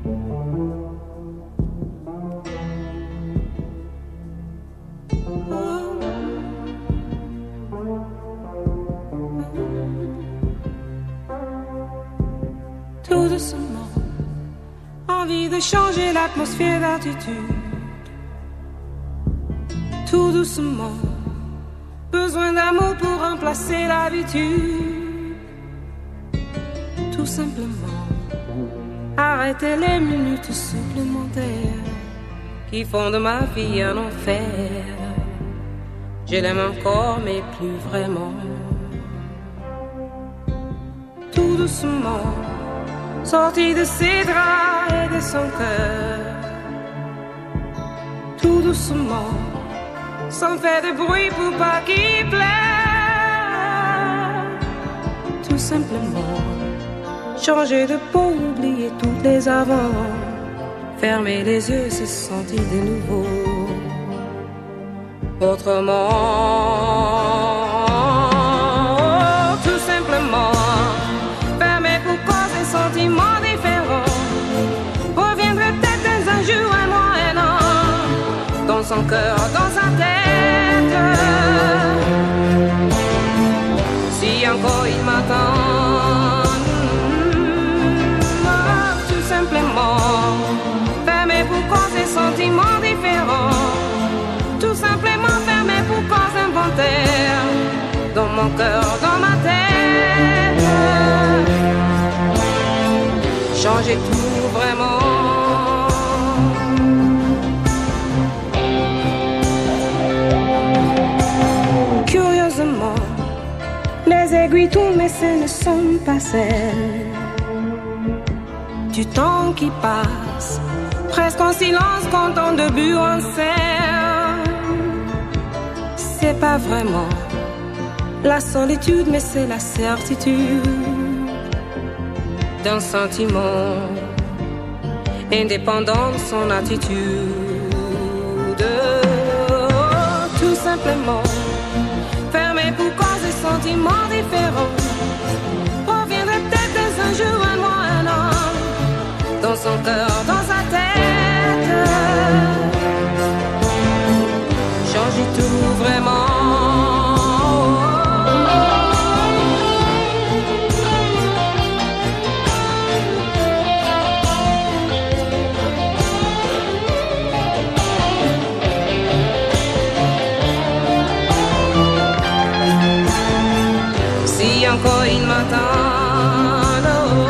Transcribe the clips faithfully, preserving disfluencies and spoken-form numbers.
Tout doucement, envie de changer l'atmosphère d'attitude. Tout doucement, besoin d'amour pour remplacer l'habitude. Tout simplement, arrêter les minutes supplémentaires qui font de ma vie un enfer. Je l'aime encore mais plus vraiment. Tout doucement, sorti de ses draps et de son cœur. Tout doucement, sans faire de bruit pour pas qu'il pleure. Tout simplement, changer de peau, oublier toutes les avant. Fermer les yeux, se sentir de nouveau autrement. Tout simplement, fermer pour causer sentiments différents. Reviendrait peut-être dans un jour, un mois, un an, dans son cœur, dans sa tête. Si encore il m'attend, tout simplement, fermer pour causer sentiments différents. Tout simplement fermé pour cause inventaire. Dans mon cœur, dans ma tête. Changer tout vraiment. Curieusement, les aiguilles tournent mais ce ne sont pas celles du temps qui passe, presque en silence quand on débute en scène. C'est pas vraiment la solitude, mais c'est la certitude d'un sentiment indépendant de son attitude. Tout simplement, fermé pour cause des sentiments différents. Reviendrait peut-être dans un jour, un mois, un an, dans son cœur, dans sa tête. Changer tout vraiment. Si encore il m'attend,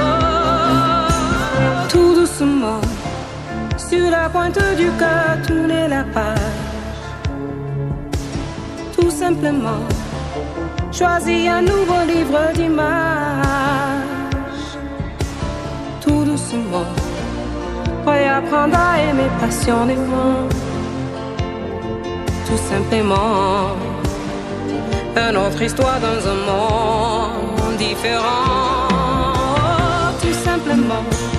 tout doucement, sur la pointe du cœur, tourner la page. Tout simplement, choisis un nouveau livre d'images. Tout doucement, réapprendre à aimer passionnément. Tout simplement, une autre histoire dans un monde différent. Tout simplement,